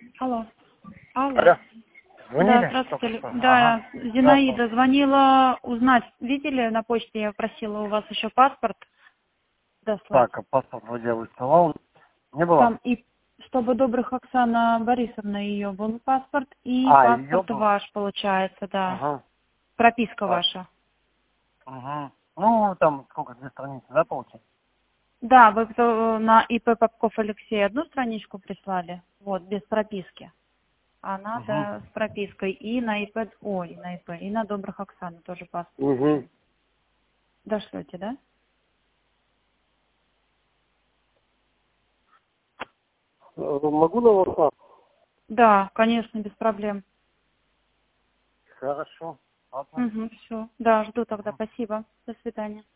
Алло. Алло. Алло. Да, Звонили? здравствуйте. Только что. Да, Ага. Зинаида звонила узнать. Видели на почте, я просила у вас еще паспорт дослать. Так, а паспорт вроде я выставлял. Не было? Там и чтобы Добрых Оксана Борисовна ее был паспорт, и А, ее паспорт был? ваш, получается, да. Ага. Прописка Так. ваша. Угу. Ну, там сколько, 2 страницы, да, получается? Да, вы на ИП Попков Алексей одну страничку прислали, вот, без прописки. А Угу. надо с пропиской и на ИП, ой, на ИП, и на Добрых Оксану тоже паспорт Угу. нужен. Дошлете, да? Могу на WhatsApp? Да, конечно, без проблем. Хорошо. Ладно. Угу, все. Да, жду тогда. Мгм. Спасибо. До свидания.